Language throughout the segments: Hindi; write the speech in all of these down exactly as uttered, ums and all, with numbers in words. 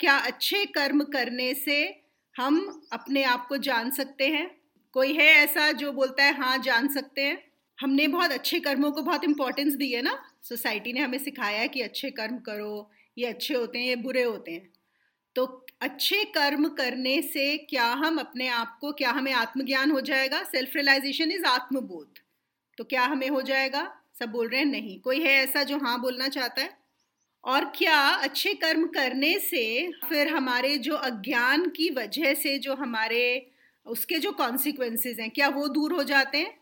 क्या अच्छे कर्म करने से हम अपने आप को जान सकते हैं? कोई है ऐसा जो बोलता है हाँ जान सकते हैं? हमने बहुत अच्छे कर्मों को बहुत इम्पोर्टेंस दी है ना, सोसाइटी ने हमें सिखाया है कि अच्छे कर्म करो, ये अच्छे होते हैं, ये बुरे होते हैं। तो अच्छे कर्म करने से क्या हम अपने आप को, क्या हमें आत्मज्ञान हो जाएगा? सेल्फ रियलाइजेशन इज आत्मबोध। तो क्या हमें हो जाएगा? सब बोल रहे हैं नहीं। कोई है ऐसा जो हाँ बोलना चाहता है? और क्या अच्छे कर्म करने से फिर हमारे जो अज्ञान की वजह से जो हमारे उसके जो कॉन्सिक्वेंसेस हैं, क्या वो दूर हो जाते हैं?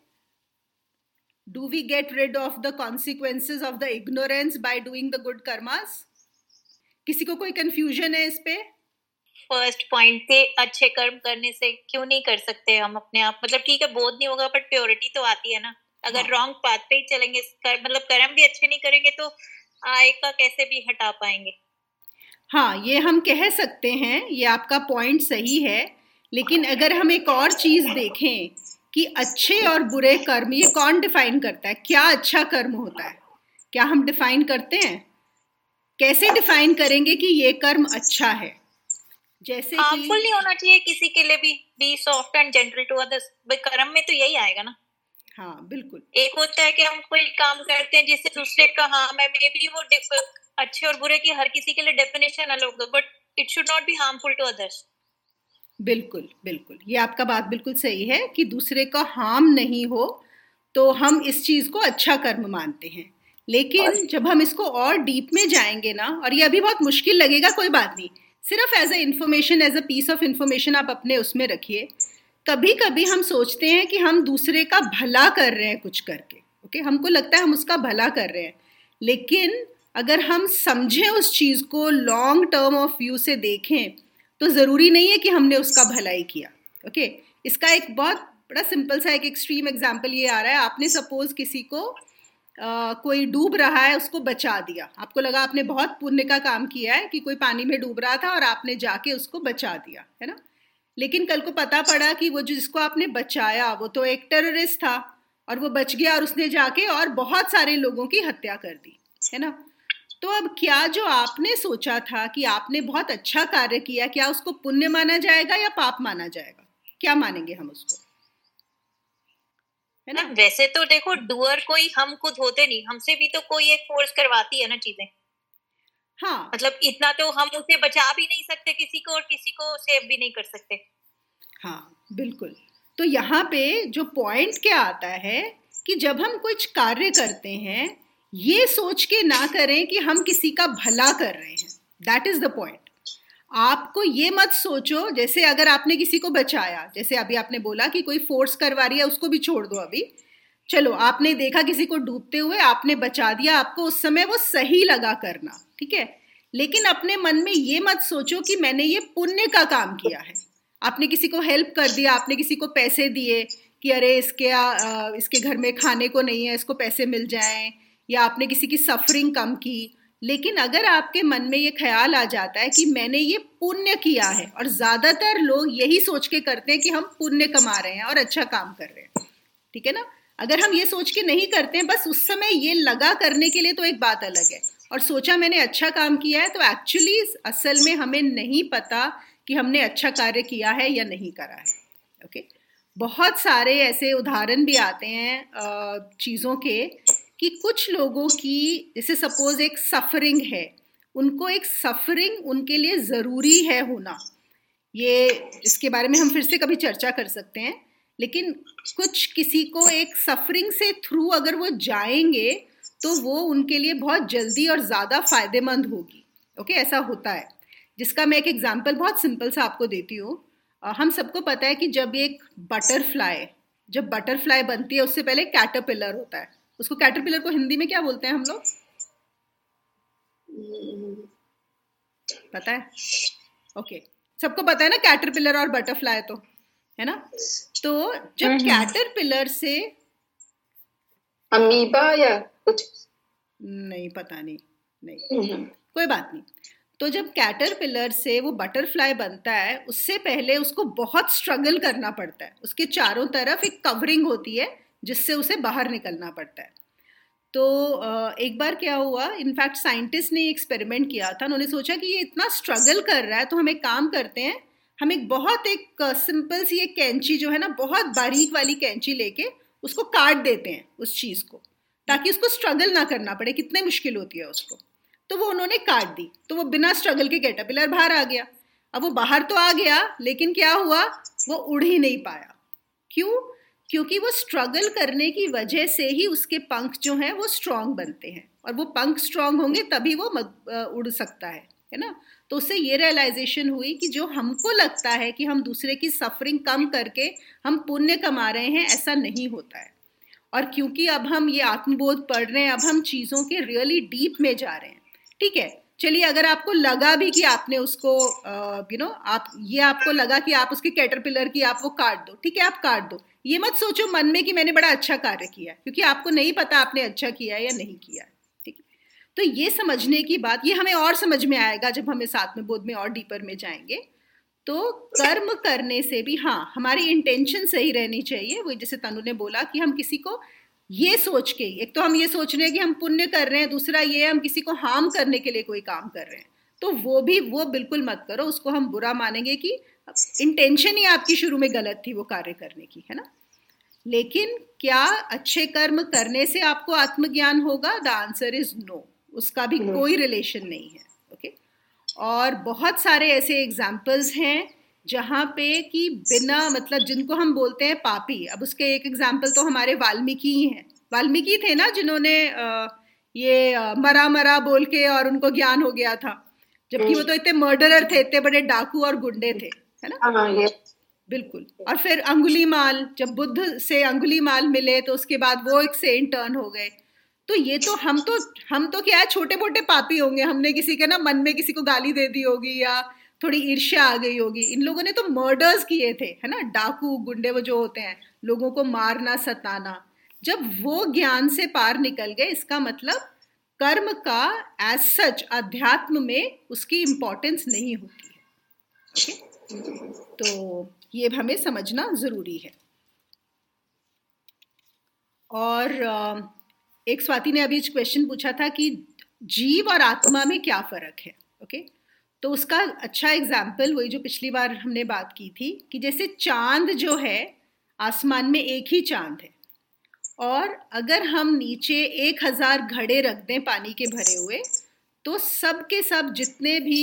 Do we get rid of the consequences of the ignorance by doing the good karmas? किसी को कोई कंफ्यूजन है इस पे? फर्स्ट पॉइंट पे अच्छे कर्म करने से क्यों नहीं कर सकते हम अपने आप, मतलब ठीक है बोध नहीं होगा बट प्योरिटी तो आती है ना। अगर रॉन्ग पाथ पे ही चलेंगे, कर, मतलब कर्म भी अच्छे नहीं करेंगे तो आय का कैसे भी हटा पाएंगे। हाँ, ये हम कह सकते हैं, ये आपका पॉइंट सही है। लेकिन अगर हम एक और चीज देखें कि अच्छे और बुरे कर्म ये कौन डिफाइन करता है? क्या अच्छा कर्म होता है? क्या हम डिफाइन करते हैं? कैसे डिफाइन करेंगे कि ये कर्म अच्छा है? जैसे कि हार्मफुल नहीं होना चाहिए किसी के लिए भी, be soft and gentle to others. कर्म में तो यही आएगा ना। हाँ बिल्कुल। एक होता है कि हम कोई काम करते हैं जिससे दूसरे का हाँ मैं मे बी वो अच्छे और बुरे की हर किसी के लिए डेफिनेशन अलग, but it should not be harmful to others. बिल्कुल बिल्कुल, ये आपका बात बिल्कुल सही है कि दूसरे का हार्म नहीं हो तो हम इस चीज को अच्छा कर्म मानते हैं। लेकिन जब हम इसको और डीप में जाएंगे ना, और ये अभी बहुत मुश्किल लगेगा, कोई बात नहीं, सिर्फ as a information, as a piece of information आप अपने उसमें रखिए। कभी कभी हम सोचते हैं कि हम दूसरे का भला कर रहे हैं कुछ करके, ओके, हमको लगता है हम उसका भला कर रहे हैं। लेकिन अगर हम समझें उस चीज को, लॉन्ग टर्म ऑफ व्यू से देखें, तो जरूरी नहीं है कि हमने उसका भला ही किया। ओके, इसका एक बहुत बड़ा सिंपल सा एक एक्सट्रीम एग्जांपल ये आ रहा है। आपने सपोज किसी को Uh, कोई डूब रहा है, उसको बचा दिया। आपको लगा आपने बहुत पुण्य का काम किया है कि कोई पानी में डूब रहा था और आपने जाके उसको बचा दिया, है ना। लेकिन कल को पता पड़ा कि वो जिसको आपने बचाया वो तो एक टेररिस्ट था, और वो बच गया और उसने जाके और बहुत सारे लोगों की हत्या कर दी, है ना। तो अब क्या जो आपने सोचा था कि आपने बहुत अच्छा कार्य किया, क्या उसको पुण्य माना जाएगा या पाप माना जाएगा? क्या मानेंगे हम उसको, है ना। वैसे तो देखो डूअर कोई हम खुद होते नहीं, हमसे भी तो कोई एक फोर्स करवाती है ना चीजें। हाँ, मतलब इतना तो हम उसे बचा भी नहीं सकते किसी को, और किसी को सेव भी नहीं कर सकते। हाँ बिल्कुल। तो यहाँ पे जो पॉइंट क्या आता है कि जब हम कुछ कार्य करते हैं, ये सोच के ना करें कि हम किसी का भला कर रहे हैं। That is the point. आपको ये मत सोचो, जैसे अगर आपने किसी को बचाया, जैसे अभी आपने बोला कि कोई फोर्स करवा रही है, उसको भी छोड़ दो अभी। चलो, आपने देखा किसी को डूबते हुए, आपने बचा दिया, आपको उस समय वो सही लगा करना, ठीक है। लेकिन अपने मन में ये मत सोचो कि मैंने ये पुण्य का काम किया है। आपने किसी को हेल्प कर दिया, आपने किसी को पैसे दिए कि अरे इसके आ, इसके घर में खाने को नहीं है, इसको पैसे मिल जाएं, या आपने किसी की सफरिंग कम की। लेकिन अगर आपके मन में ये ख्याल आ जाता है कि मैंने ये पुण्य किया है, और ज्यादातर लोग यही सोच के करते हैं कि हम पुण्य कमा रहे हैं और अच्छा काम कर रहे हैं, ठीक है ना। अगर हम ये सोच के नहीं करते हैं, बस उस समय ये लगा करने के लिए, तो एक बात अलग है। और सोचा मैंने अच्छा काम किया है, तो एक्चुअली असल में हमें नहीं पता कि हमने अच्छा कार्य किया है या नहीं करा है। ओके, बहुत सारे ऐसे उदाहरण भी आते हैं चीज़ों के कि कुछ लोगों की, जैसे सपोज एक सफरिंग है, उनको एक सफरिंग उनके लिए ज़रूरी है होना। ये इसके बारे में हम फिर से कभी चर्चा कर सकते हैं। लेकिन कुछ किसी को एक सफरिंग से थ्रू अगर वो जाएंगे तो वो उनके लिए बहुत जल्दी और ज़्यादा फायदेमंद होगी। ओके, ऐसा होता है, जिसका मैं एक एग्जांपल बहुत सिंपल सा आपको देती हूँ। हम सबको पता है कि जब एक बटरफ्लाई जब बटरफ्लाई बनती है, उससे पहले कैटरपिलर होता है। उसको कैटरपिलर को हिंदी में क्या बोलते हैं हम लोग, पता है? Okay okay. सबको पता है ना कैटरपिलर और बटरफ्लाई, तो है ना। तो जब कैटरपिलर से अमीबा या कुछ, नहीं पता, नहीं नहीं कोई बात नहीं। तो जब कैटरपिलर से वो बटरफ्लाई बनता है, उससे पहले उसको बहुत स्ट्रगल करना पड़ता है। उसके चारों तरफ एक कवरिंग होती है जिससे उसे बाहर निकलना पड़ता है। तो एक बार क्या हुआ, इनफैक्ट साइंटिस्ट ने एक्सपेरिमेंट किया था। उन्होंने सोचा कि ये इतना स्ट्रगल कर रहा है तो हम एक काम करते हैं, हम एक बहुत एक सिंपल सी एक कैंची जो है ना, बहुत बारीक वाली कैंची लेके उसको काट देते हैं उस चीज़ को, ताकि उसको स्ट्रगल ना करना पड़े, कितने मुश्किल होती है उसको। तो वो उन्होंने काट दी, तो वो बिना स्ट्रगल के कैटरपिलर बाहर आ गया। अब वो बाहर तो आ गया, लेकिन क्या हुआ, वो उड़ ही नहीं पाया। क्यों? क्योंकि वो स्ट्रगल करने की वजह से ही उसके पंख जो हैं वो स्ट्रांग बनते हैं, और वो पंख स्ट्रांग होंगे तभी वो उड़ सकता है, है ना। तो उससे ये रियलाइजेशन हुई कि जो हमको लगता है कि हम दूसरे की सफरिंग कम करके हम पुण्य कमा रहे हैं, ऐसा नहीं होता है। और क्योंकि अब हम ये आत्मबोध पढ़ रहे हैं, अब हम चीज़ों के रियली डीप में जा रहे हैं। ठीक है, चलिए, अगर आपको लगा भी कि आपने उसको यू नो आप ये आपको लगा कि आप उसके कैटरपिलर की आप वो काट दो, ठीक है, आप काट दो। ये मत सोचो मन में कि मैंने बड़ा अच्छा कार्य किया, क्योंकि आपको नहीं पता आपने अच्छा किया या नहीं किया। ठीक है, तो ये समझने की बात, ये हमें और समझ में आएगा जब हम इस आत्मबोध में और डीपर में जाएंगे। तो कर्म करने से भी, हाँ, हमारी इंटेंशन सही रहनी चाहिए। वो जैसे तनु ने बोला कि हम किसी को ये सोच के, एक तो हम ये सोच रहे हैं कि हम पुण्य कर रहे हैं, दूसरा ये हम किसी को हार्म करने के लिए कोई काम कर रहे हैं, तो वो भी वो बिल्कुल मत करो। उसको हम बुरा मानेंगे कि इंटेंशन ही आपकी शुरू में गलत थी वो कार्य करने की, है ना। लेकिन क्या अच्छे कर्म करने से आपको आत्मज्ञान होगा? द आंसर इज नो, उसका भी कोई रिलेशन नहीं है। ओके, और बहुत सारे ऐसे एग्जाम्पल्स हैं जहाँ पे कि बिना मतलब, जिनको हम बोलते हैं पापी, अब उसके एक एग्जाम्पल तो हमारे वाल्मीकि ही हैं। वाल्मीकि थे ना जिन्होंने ये मरा मरा बोल के और उनको ज्ञान हो गया था, जबकि वो तो इतने मर्डरर थे, इतने बड़े डाकू और गुंडे थे, है ना। बिल्कुल। और फिर अंगुलीमाल, जब बुद्ध से अंगुलीमाल मिले तो उसके बाद वो एक सेंट टर्न हो गए। तो ये तो हम तो हम तो क्या है, छोटे मोटे पापी होंगे, हमने किसी के ना मन में किसी को गाली दे दी होगी या थोड़ी ईर्ष्या आ गई होगी। इन लोगों ने तो मर्डर्स किए थे, है ना, डाकू गुंडे वो जो होते हैं, लोगों को मारना सताना। जब वो ज्ञान से पार निकल गए, इसका मतलब कर्म का एज सच अध्यात्म में उसकी इम्पोर्टेंस नहीं होती है। तो ये हमें समझना जरूरी है। और एक स्वाति ने अभी क्वेश्चन पूछा था कि जीव और आत्मा में क्या फर्क है। ओके, तो उसका अच्छा एग्जाम्पल वही जो पिछली बार हमने बात की थी, कि जैसे चांद जो है, आसमान में एक ही चांद है, और अगर हम नीचे एक हजार घड़े रख दें पानी के भरे हुए, तो सब के सब जितने भी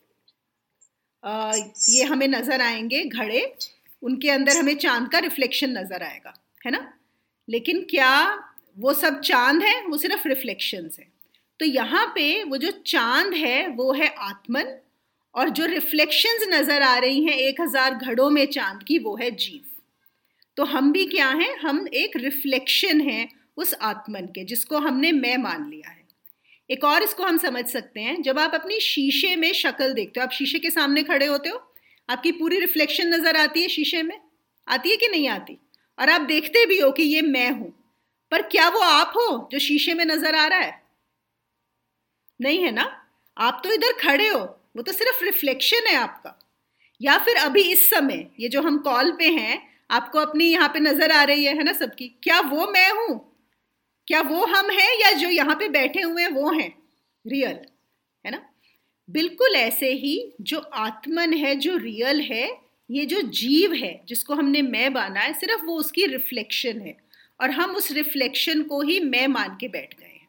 आ, ये हमें नजर आएंगे घड़े, उनके अंदर हमें चांद का रिफ्लेक्शन नजर आएगा, है ना। लेकिन क्या वो सब चांद है? वो सिर्फ रिफ्लेक्शंस है। तो यहाँ पे वो जो चांद है वो है आत्मन, और जो रिफ्लेक्शंस नजर आ रही हैं एक हजार घड़ों में चांद की, वो है जीव। तो हम भी क्या हैं? हम एक रिफ्लेक्शन हैं उस आत्मन के, जिसको हमने मैं मान लिया है। एक और इसको हम समझ सकते हैं, जब आप अपनी शीशे में शक्ल देखते हो, आप शीशे के सामने खड़े होते हो, आपकी पूरी रिफ्लेक्शन नजर आती है शीशे में, आती है कि नहीं आती? और आप देखते भी हो कि ये मैं हूं, पर क्या वो आप हो जो शीशे में नजर आ रहा है? नहीं है ना। आप तो इधर खड़े हो, वो तो सिर्फ रिफ्लेक्शन है आपका। या फिर अभी इस समय ये जो हम कॉल पे हैं, आपको अपनी यहाँ पे नजर आ रही है, है ना सबकी, क्या वो मैं हूं? क्या वो हम हैं, या जो यहाँ पे बैठे हुए हैं वो हैं रियल, है ना। बिल्कुल ऐसे ही जो आत्मन है, जो रियल है, ये जो जीव है जिसको हमने मैं माना है, सिर्फ वो उसकी रिफ्लेक्शन है, और हम उस रिफ्लेक्शन को ही मैं मान के बैठ गए हैं।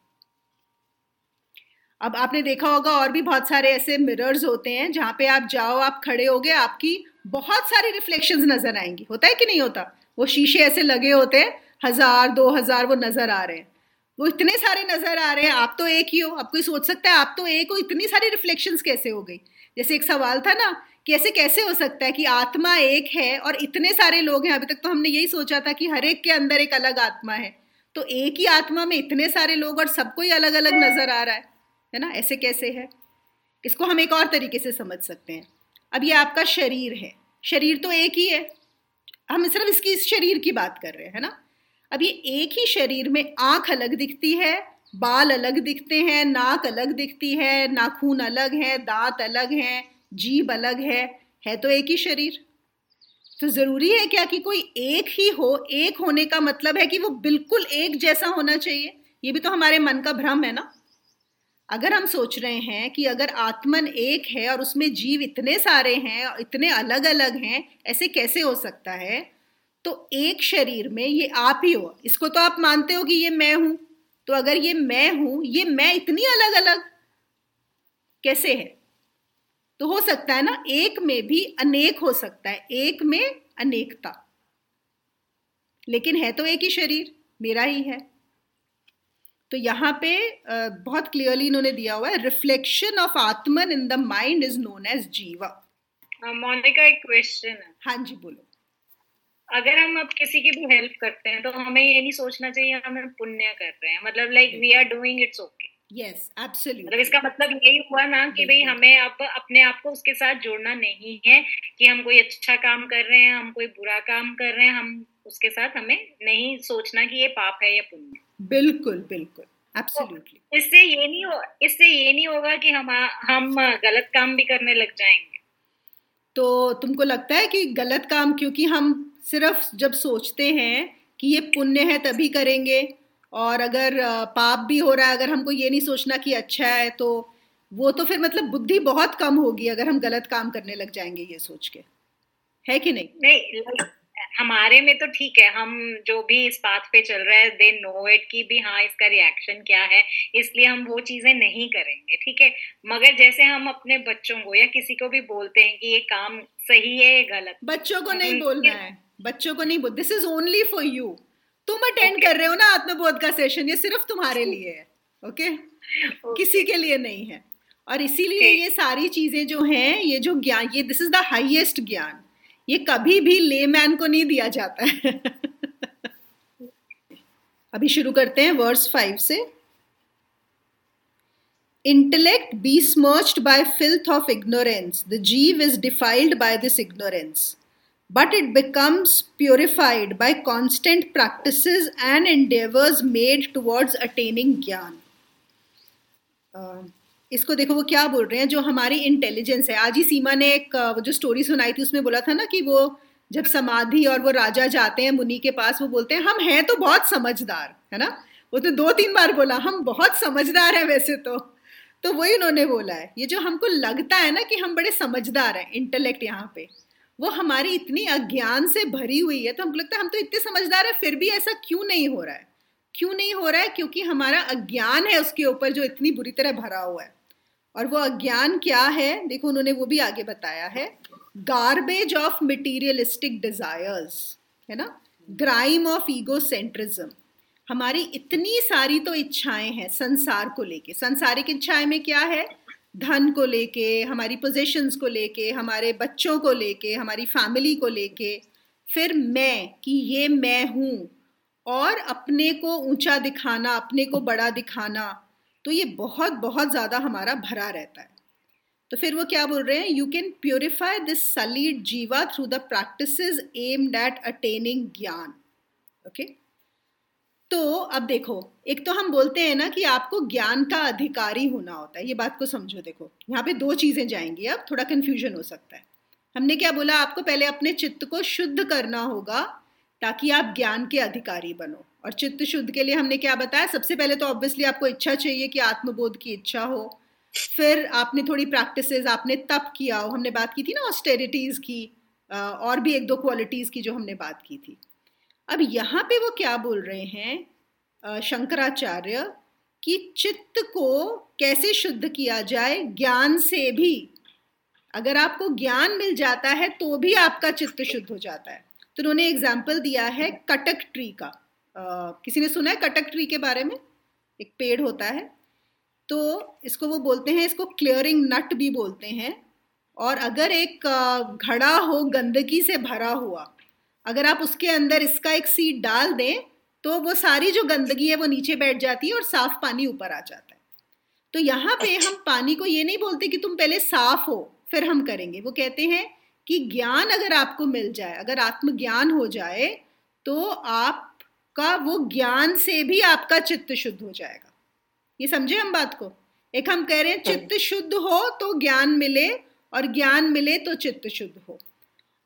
अब आपने देखा होगा और भी बहुत सारे ऐसे मिरर्स होते हैं जहाँ पे आप जाओ, आप खड़े होगे, आपकी बहुत सारी रिफ्लेक्शंस नजर आएंगी। होता है कि नहीं होता? वो शीशे ऐसे लगे होते हैं, हजार दो हजार वो नजर आ रहे हैं, वो इतने सारे नजर आ रहे हैं, आप तो एक ही हो। अब कोई सोच सकता है आप तो एक हो, इतनी सारी रिफ्लेक्शंस कैसे हो गई? जैसे एक सवाल था ना कि ऐसे कैसे हो सकता है कि आत्मा एक है और इतने सारे लोग हैं। अभी तक तो हमने यही सोचा था कि हर एक के अंदर एक अलग आत्मा है, तो एक ही आत्मा में इतने सारे लोग और सबको ही अलग अलग नजर आ रहा है, है ना। ऐसे कैसे है? इसको हम एक और तरीके से समझ सकते हैं। अब ये आपका शरीर है, शरीर तो एक ही है, हम सिर्फ इसकी इस शरीर की बात कर रहे हैं, है ना। अब ये एक ही शरीर में आंख अलग दिखती है, बाल अलग दिखते हैं, नाक अलग दिखती है, नाखून अलग है, दांत अलग हैं, जीभ अलग है है तो एक ही शरीर। तो जरूरी है क्या कि कोई एक ही हो? एक होने का मतलब है कि वो बिल्कुल एक जैसा होना चाहिए? ये भी तो हमारे मन का भ्रम है ना। अगर हम सोच रहे हैं कि अगर आत्मन एक है और उसमें जीव इतने सारे हैं और इतने अलग अलग हैं, ऐसे कैसे हो सकता है, तो एक शरीर में ये आप ही हो, इसको तो आप मानते हो कि ये मैं हूं, तो अगर ये मैं हूं, ये मैं इतनी अलग अलग कैसे है? तो हो सकता है ना, एक में भी अनेक हो सकता है, एक में अनेकता, लेकिन है तो एक ही शरीर, मेरा ही है। तो यहाँ पे बहुत क्लियरली इन्होंने दिया हुआ है, reflection of Atman in the mind is known as jiva. Monika, एक क्वेश्चन है। हाँ जी बोलो। अगर हम अब किसी की भी हेल्प करते हैं तो हमें ये नहीं सोचना चाहिए हम पुण्य कर रहे हैं, मतलब like we are doing it's okay. Yes absolutely. मतलब इसका मतलब यही हुआ ना कि भाई हमें अब अपने आप को उसके साथ जोड़ना नहीं है कि हम कोई अच्छा काम कर रहे हैं, हम कोई बुरा काम कर रहे हैं, हम उसके साथ हमें नहीं सोचना कि ये पाप है या पुण्य। बिल्कुल बिल्कुल एब्सोल्युटली। तो इससे ये नहीं हो इससे ये नहीं होगा कि हम हम गलत काम भी करने लग जाएंगे। तो तुमको लगता है कि गलत काम, क्योंकि हम सिर्फ जब सोचते हैं कि ये पुण्य है तभी करेंगे, और अगर पाप भी हो रहा है, अगर हमको ये नहीं सोचना कि अच्छा है, तो वो तो फिर मतलब बुद्धि बहुत कम होगी अगर हम गलत काम करने लग जाएंगे ये सोच के, है कि नहीं? नहीं, हमारे में तो ठीक है, हम जो भी इस पाथ पे चल रहे हैं दे नो इट कि भी हाँ इसका रिएक्शन क्या है, इसलिए हम वो चीजें नहीं करेंगे, ठीक है। मगर जैसे हम अपने बच्चों को या किसी को भी बोलते हैं कि ये काम सही है ये गलत, बच्चों को नहीं बोलना है, बच्चों को नहीं बोल, this is only for you. तुम अटेंड okay. कर रहे हो ना आत्मबोध का सेशन, ये सिर्फ तुम्हारे लिए है, ओके okay? okay. किसी के लिए नहीं है। और इसीलिए okay. ये सारी चीजें जो हैं, ये जो ज्ञान, ये दिस इज द हाईएस्ट ज्ञान, ये कभी भी लेमैन को नहीं दिया जाता है। अभी शुरू करते हैं वर्स फाइव से। Intellect be smirched by filth of ignorance, the jiva is defiled by this ignorance, but it becomes purified by constant practices and endeavors made towards attaining ज्ञान। uh, इसको देखो वो क्या बोल रहे हैं, जो हमारी इंटेलिजेंस है। आज ही सीमा ने एक वो जो स्टोरी सुनाई थी उसमें बोला था ना कि वो जब समाधि और वो राजा जाते हैं मुनि के पास, वो बोलते हैं हम हैं तो बहुत समझदार, है ना, वो तो दो तीन बार बोला हम बहुत समझदार हैं वैसे तो तो वही उन्होंने बोला है, ये जो हमको लगता है ना कि हम बड़े समझदार हैं, इंटेलेक्ट यहाँ पे, वो हमारी इतनी अज्ञान से भरी हुई है, तो हमको लगता है हम तो इतने समझदार हैं, फिर भी ऐसा क्यों नहीं हो रहा है? क्यों नहीं हो रहा है? क्योंकि हमारा अज्ञान है उसके ऊपर जो इतनी बुरी तरह भरा हुआ है। और वो अज्ञान क्या है, देखो उन्होंने वो भी आगे बताया है, गार्बेज ऑफ मटीरियलिस्टिक डिजायर्स, है ना, ग्राइम ऑफ ईगोसेंट्रिज्म। हमारी इतनी सारी तो इच्छाएं हैं संसार को लेके। सांसारिक इच्छाएं में क्या है? धन को लेके, हमारी पोजीशंस को लेके, हमारे बच्चों को लेके, हमारी फैमिली को लेके, फिर मैं कि ये मैं हूँ, और अपने को ऊंचा दिखाना, अपने को बड़ा दिखाना, तो ये बहुत बहुत ज़्यादा हमारा भरा रहता है। तो फिर वो क्या बोल रहे हैं, you can purify this sullied jiva through the practices aimed at attaining gyan. Okay, तो अब देखो, एक तो हम बोलते हैं ना कि आपको ज्ञान का अधिकारी होना होता है, ये बात को समझो। देखो यहाँ पे दो चीजें जाएंगी, अब थोड़ा कंफ्यूजन हो सकता है। हमने क्या बोला, आपको पहले अपने चित्त को शुद्ध करना होगा ताकि आप ज्ञान के अधिकारी बनो। और चित्त शुद्ध के लिए हमने क्या बताया, सबसे पहले तो ऑब्वियसली आपको इच्छा चाहिए कि आत्मबोध की इच्छा हो, फिर आपने थोड़ी प्रैक्टिसेस, आपने तप किया हो, हमने बात की थी ना ऑस्टेरिटीज की, और भी एक दो क्वालिटीज की जो हमने बात की थी। अब यहाँ पे वो क्या बोल रहे हैं शंकराचार्य, कि चित्त को कैसे शुद्ध किया जाए, ज्ञान से भी। अगर आपको ज्ञान मिल जाता है तो भी आपका चित्त शुद्ध हो जाता है। तो उन्होंने एग्जाम्पल दिया है कटक ट्री का। आ, किसी ने सुना है कटक ट्री के बारे में? एक पेड़ होता है, तो इसको वो बोलते हैं, इसको क्लियरिंग नट भी बोलते हैं। और अगर एक घड़ा हो गंदगी से भरा हुआ, अगर आप उसके अंदर इसका एक सीड डाल दें तो वो सारी जो गंदगी है वो नीचे बैठ जाती है और साफ पानी ऊपर आ जाता है। तो यहाँ पे हम पानी को ये नहीं बोलते कि तुम पहले साफ हो फिर हम करेंगे, वो कहते हैं कि ज्ञान अगर आपको मिल जाए, अगर आत्मज्ञान हो जाए, तो आपका वो ज्ञान से भी आपका चित्त शुद्ध हो जाएगा। ये समझे हम बात को? एक हम कह रहे हैं चित्त शुद्ध हो तो ज्ञान मिले, और ज्ञान मिले तो चित्त शुद्ध हो।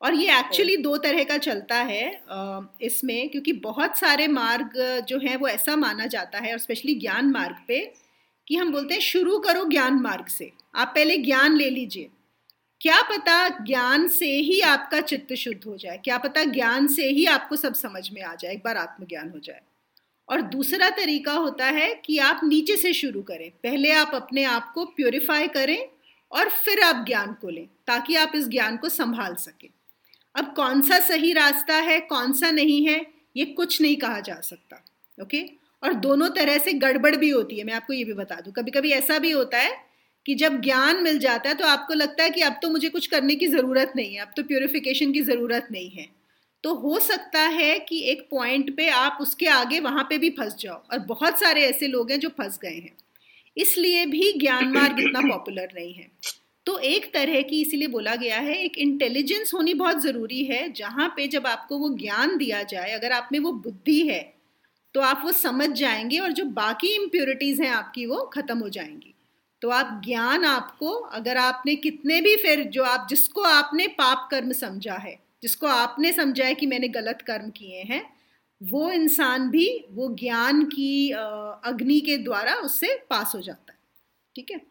और ये एक्चुअली दो तरह का चलता है इसमें, क्योंकि बहुत सारे मार्ग जो हैं वो ऐसा माना जाता है, और स्पेशली ज्ञान मार्ग पे, कि हम बोलते हैं शुरू करो ज्ञान मार्ग से, आप पहले ज्ञान ले लीजिए। क्या पता ज्ञान से ही आपका चित्त शुद्ध हो जाए, क्या पता ज्ञान से ही आपको सब समझ में आ जाए, एक बार आत्मज्ञान हो जाए। और दूसरा तरीका होता है कि आप नीचे से शुरू करें, पहले आप अपने आप को प्योरीफाई करें और फिर आप ज्ञान को लें, ताकि आप इस ज्ञान को संभाल सकें। अब कौन सा सही रास्ता है, कौन सा नहीं है, ये कुछ नहीं कहा जा सकता, ओके। और दोनों तरह से गड़बड़ भी होती है, मैं आपको ये भी बता दूं। कभी कभी ऐसा भी होता है कि जब ज्ञान मिल जाता है तो आपको लगता है कि अब तो मुझे कुछ करने की ज़रूरत नहीं है, अब तो प्योरिफिकेशन की ज़रूरत नहीं है। तो हो सकता है कि एक पॉइंट पे आप उसके आगे वहाँ पे भी फंस जाओ, और बहुत सारे ऐसे लोग हैं जो फंस गए हैं, इसलिए भी ज्ञान मार्ग इतना पॉपुलर नहीं है। तो एक तरह की, इसीलिए बोला गया है, एक इंटेलिजेंस होनी बहुत ज़रूरी है, जहाँ पे जब आपको वो ज्ञान दिया जाए, अगर आप में वो बुद्धि है तो आप वो समझ जाएंगे, और जो बाकी इम्प्योरिटीज़ हैं आपकी वो ख़त्म हो जाएंगी। तो आप ज्ञान, आपको अगर आपने कितने भी, फिर जो आप जिसको आपने पाप कर्म समझा है, जिसको आपने समझा है कि मैंने गलत कर्म किए हैं, वो इंसान भी वो ज्ञान की अग्नि के द्वारा उससे पास हो जाता है, ठीक है।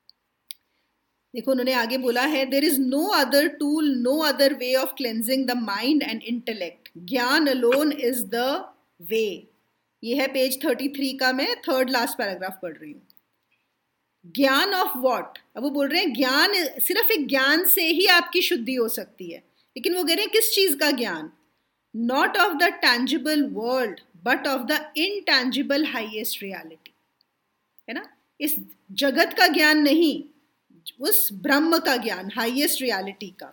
देखो उन्होंने आगे बोला है, there is no other tool, no other way of cleansing the mind and intellect, gyan alone is the way. ये है पेज थर्टी थ्री का, मैं थर्ड लास्ट पैराग्राफ पढ़ रही हूँ। ज्ञान ऑफ व्हाट? अब वो बोल रहे हैं ज्ञान, सिर्फ एक ज्ञान से ही आपकी शुद्धि हो सकती है, लेकिन वो कह रहे हैं किस चीज का ज्ञान? Not of the tangible world but of the intangible highest reality, है ना। इस जगत का ज्ञान नहीं, उस ब्रह्म का ज्ञान, हाईएस्ट रियलिटी का।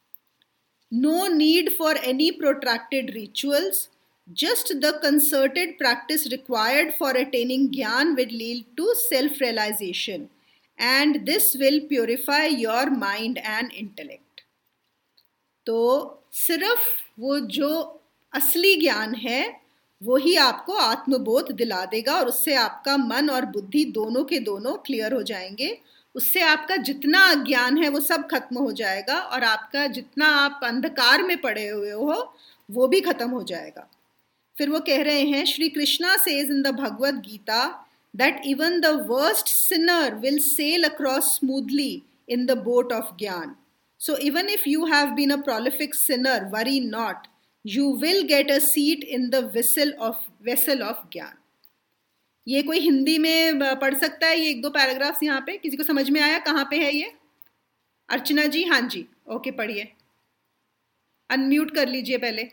No need for any protracted rituals, just the concerted practice required for attaining gyan will lead to self-realization, and this will purify your mind and intellect. तो सिर्फ वो जो असली ज्ञान है वो ही आपको आत्मबोध दिला देगा, और उससे आपका मन और बुद्धि दोनों के दोनों क्लियर हो जाएंगे। उससे आपका जितना अज्ञान है वो सब खत्म हो जाएगा, और आपका जितना आप अंधकार में पड़े हुए हो वो भी खत्म हो जाएगा। फिर वो कह रहे हैं, Shri Krishna says in the Bhagavad Gita that even the worst sinner will sail across smoothly in the boat of gyan. So even if you have been a prolific sinner, worry not, you will get a seat in the vessel of vessel of gyan. ये कोई हिंदी में पढ़ सकता है ये एक दो पैराग्राफ्स यहाँ पे? किसी को समझ में आया कहाँ पे है ये? अर्चना जी, हाँ जी, ओके पढ़िए, अनम्यूट कर लीजिए पहले।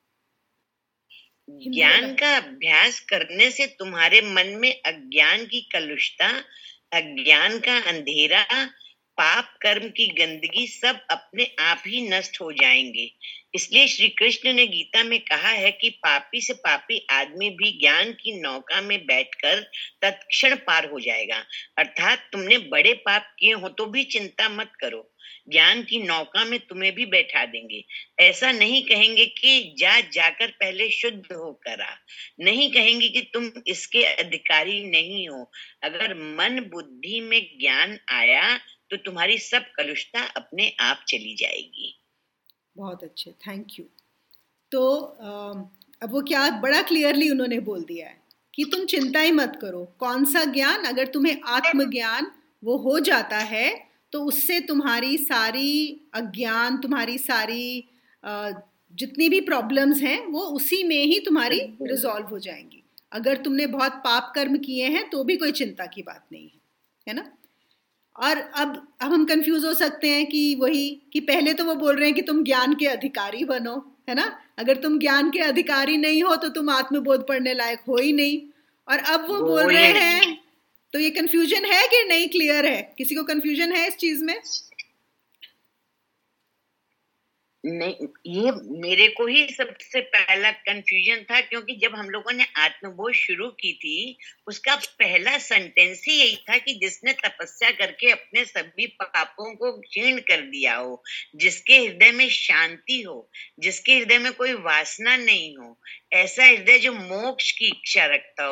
ज्ञान का अभ्यास करने से तुम्हारे मन में अज्ञान की कलुषता, अज्ञान का अंधेरा, पाप कर्म की गंदगी सब अपने आप ही नष्ट हो जाएंगे। इसलिए श्री कृष्ण ने गीता में कहा है कि पापी से पापी आदमी भी ज्ञान की नौका में बैठकर तत्क्षण पार हो जाएगा। अर्थात तुमने बड़े पाप किए हो तो भी चिंता मत करो, ज्ञान की नौका में तुम्हें भी बैठा देंगे। ऐसा नहीं कहेंगे कि जा जाकर पहले शुद्ध होकर आ, नहीं कहेंगे कि तुम इसके अधिकारी नहीं हो। अगर मन बुद्धि में ज्ञान आया तो तुम्हारी सब कलुषता अपने आप चली जाएगी। बहुत अच्छे, थैंक यू। तो अब वो क्या बड़ा क्लियरली उन्होंने बोल दिया है कि तुम चिंता ही मत करो। कौन सा ज्ञान? अगर तुम्हें आत्मज्ञान वो हो जाता है तो उससे तुम्हारी सारी अज्ञान, तुम्हारी सारी जितनी भी प्रॉब्लम्स हैं वो उसी में ही तुम्हारी रिजॉल्व हो जाएंगी। अगर तुमने बहुत पाप कर्म किए हैं तो भी कोई चिंता की बात नहीं है, है ना। और अब अब हम कंफ्यूज हो सकते हैं कि वही कि पहले तो वो बोल रहे हैं कि तुम ज्ञान के अधिकारी बनो, है ना। अगर तुम ज्ञान के अधिकारी नहीं हो तो तुम आत्मबोध पढ़ने लायक हो ही नहीं। और अब वो बोल रहे हैं, तो ये कंफ्यूजन है कि नहीं? क्लियर है? किसी को कंफ्यूजन है इस चीज में? नहीं, ये मेरे को ही सबसे पहला कंफ्यूजन था, क्योंकि जब हम लोगों ने आत्मबोध शुरू की थी उसका पहला सेंटेंस ही यही था कि जिसने तपस्या करके अपने सभी पापों को क्षीण कर दिया हो, जिसके हृदय में शांति हो, जिसके हृदय में कोई वासना नहीं हो, ऐसा हृदय जो मोक्ष की इच्छा रखता हो,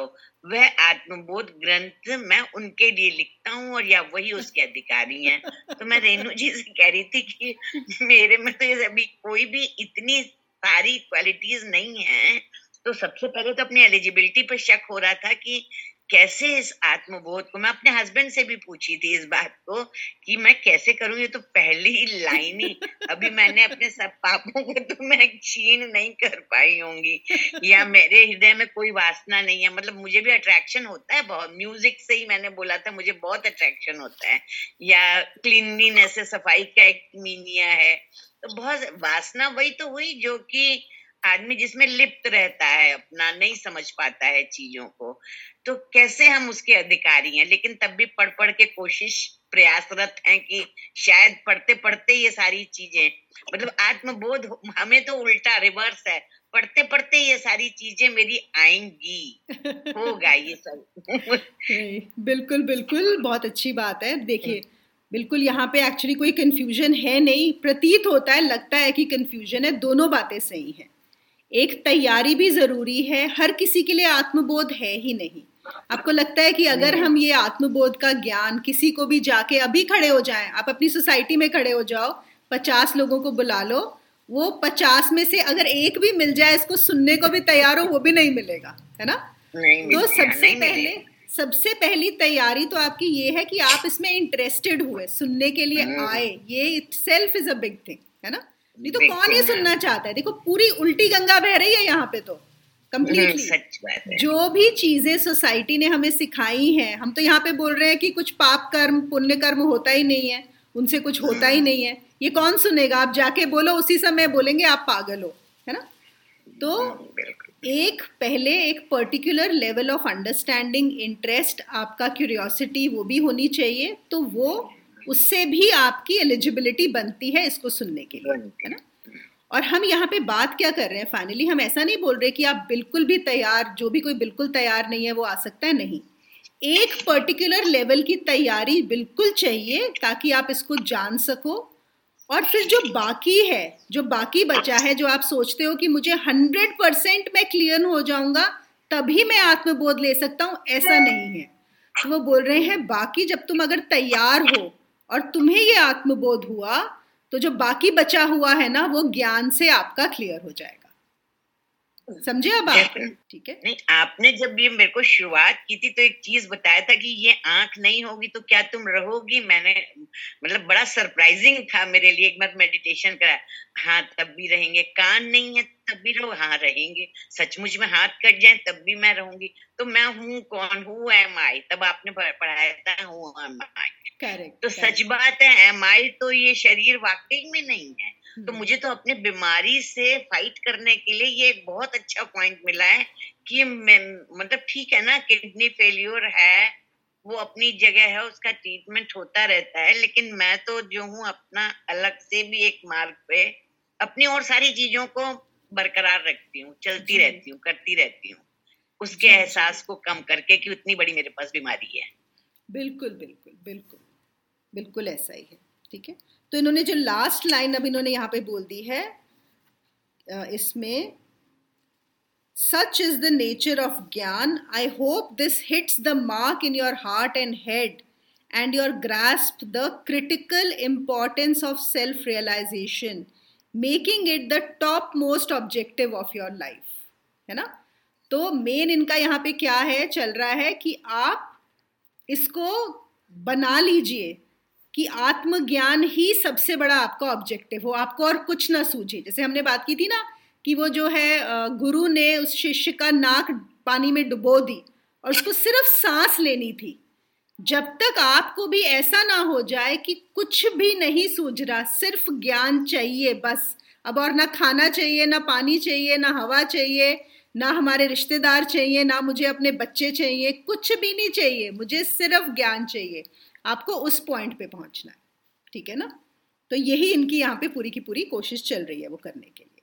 वह आत्मबोध ग्रंथ मैं उनके लिए लिखता हूँ और या वही उसके अधिकारी हैं। तो मैं रेणु जी से कह रही थी कि मेरे में तो अभी कोई भी इतनी सारी क्वालिटीज नहीं है। तो सबसे पहले तो अपनी एलिजिबिलिटी पर शक हो रहा था कि कैसे इस आत्मबोध को, मैं अपने हस्बैंड से भी पूछी थी इस बात को कि मैं कैसे करूं, ये तो पहली ही लाइन ही, अभी मैंने अपने सब पापों को तो मैं क्षीण नहीं कर पाई होंगी, या मेरे हृदय में कोई वासना नहीं है। मतलब मुझे भी अट्रैक्शन होता है बहुत, म्यूजिक से ही मैंने बोला था मुझे बहुत अट्रैक्शन होता है, या क्लीनलीनेस से, सफाई का एक मीनिया है। तो बहुत वासना वही तो हुई जो कि आदमी जिसमें लिप्त रहता है, अपना नहीं समझ पाता है चीजों को। तो कैसे हम उसके अधिकारी हैं, लेकिन तब भी पढ़ पढ़ के कोशिश प्रयासरत हैं कि शायद पढ़ते पढ़ते ये सारी चीजें, मतलब आत्मबोध हमें तो उल्टा रिवर्स है, पढ़ते पढ़ते ये सारी चीजें मेरी आएंगी, होगा ये सब। बिल्कुल बिल्कुल, बहुत अच्छी बात है। देखिए बिल्कुल यहाँ पे एक्चुअली कोई कंफ्यूजन है नहीं, प्रतीत होता है, लगता है कि कंफ्यूजन है, दोनों बातें सही हैं। एक तैयारी भी जरूरी है, हर किसी के लिए आत्मबोध है ही नहीं। आपको लगता है कि अगर हम ये आत्मबोध का ज्ञान किसी को भी जाके अभी खड़े हो जाएं, आप अपनी सोसाइटी में खड़े हो जाओ, पचास लोगों को बुला लो, वो पचास में से अगर एक भी मिल जाए इसको सुनने को भी तैयार हो, वो भी नहीं मिलेगा, है ना? तो सबसे पहले सबसे पहली तैयारी तो आपकी ये है कि आप इसमें इंटरेस्टेड हुए, सुनने के लिए आए, ये itself is a big thing, है ना? नहीं तो कौन ही सुनना चाहता है। देखो पूरी उल्टी गंगा बह रही है यहाँ पे तो कंप्लीटली। जो भी चीजें सोसाइटी ने हमें सिखाई हैं, हम तो यहाँ पे बोल रहे हैं कि कुछ पाप कर्म पुण्य कर्म होता ही नहीं है, उनसे कुछ होता ही नहीं है, ये कौन सुनेगा? आप जाके बोलो, उसी समय बोलेंगे आप पागल हो, है ना? तो एक पहले एक particular level of understanding, interest, आपका क्यूरियोसिटी वो भी होनी चाहिए, तो वो उससे भी आपकी एलिजिबिलिटी बनती है इसको सुनने के लिए, है ना? और हम यहाँ पे बात क्या कर रहे हैं फाइनली, हम ऐसा नहीं बोल रहे कि आप बिल्कुल भी तैयार, जो भी कोई बिल्कुल तैयार नहीं है वो आ सकता है, नहीं। एक पर्टिकुलर लेवल की तैयारी बिल्कुल चाहिए ताकि आप इसको जान सको। और फिर जो बाकी है, जो बाकी बचा है, जो आप सोचते हो कि मुझे हंड्रेड परसेंट मैं क्लियर हो जाऊंगा तभी मैं आत्मबोध ले सकता हूँ, ऐसा नहीं है। तो वो बोल रहे हैं बाकी जब तुम अगर तैयार हो और तुम्हें ये आत्मबोध हुआ, तो जो बाकी बचा हुआ है ना, वो ज्ञान से आपका क्लियर हो जाएगा। समझे अब आप? ठीक है। नहीं, आपने जब ये मेरे को शुरुआत की थी तो एक चीज बताया था कि ये आंख नहीं होगी तो क्या तुम रहोगी? मैंने मतलब बड़ा सरप्राइजिंग था मेरे लिए। एक बार मेडिटेशन करा, हाँ तब भी रहेंगे। कान नहीं है तब भी रहो, हाँ रहेंगे। सचमुच में हाथ कट जाए तब भी मैं रहूंगी। तो मैं हूँ कौन? हूँ एम आई। तब आपने पढ़ाया था हूँ एम आई। करेक्ट। तो सच बात है, एम आई तो ये शरीर वाकई में नहीं है। तो मुझे तो अपने बीमारी से फाइट करने के लिए ये एक बहुत अच्छा पॉइंट मिला है कि मैं मतलब ठीक है ना, किडनी फेल्योर है, वो अपनी जगह है, उसका ट्रीटमेंट होता रहता है, लेकिन मैं तो जो हूँ अपना अलग से भी एक मार्ग पे अपनी और सारी चीजों को बरकरार रखती हूँ, चलती रहती हूँ, करती रहती हूँ, उसके एहसास को कम करके कि उतनी बड़ी मेरे पास बीमारी है। बिल्कुल बिल्कुल बिल्कुल बिल्कुल ऐसा ही है। ठीक है। तो इन्होंने जो लास्ट लाइन अब इन्होंने यहाँ पे बोल दी है, इसमें such is the nature of gyan, I hope this hits the mark in your heart and head and your grasp the critical importance of self realisation, making it the top most objective of your life, है ना? तो मेन इनका यहाँ पे क्या है, चल रहा है कि आप इसको बना लीजिए कि आत्मज्ञान ही सबसे बड़ा आपका ऑब्जेक्टिव हो, आपको और कुछ ना सूझे। जैसे हमने बात की थी ना कि वो जो है गुरु ने उस शिष्य का नाक पानी में डुबो दी और उसको सिर्फ सांस लेनी थी। जब तक आपको भी ऐसा ना हो जाए कि कुछ भी नहीं सूझ रहा, सिर्फ ज्ञान चाहिए बस, अब और ना खाना चाहिए, ना पानी चाहिए, ना हवा चाहिए, ना हमारे रिश्तेदार चाहिए, ना मुझे अपने बच्चे चाहिए, कुछ भी नहीं चाहिए, मुझे सिर्फ ज्ञान चाहिए, आपको उस पॉइंट पे पहुंचना है। ठीक है ना? तो यही इनकी यहाँ पे पूरी की पूरी कोशिश चल रही है वो करने के लिए।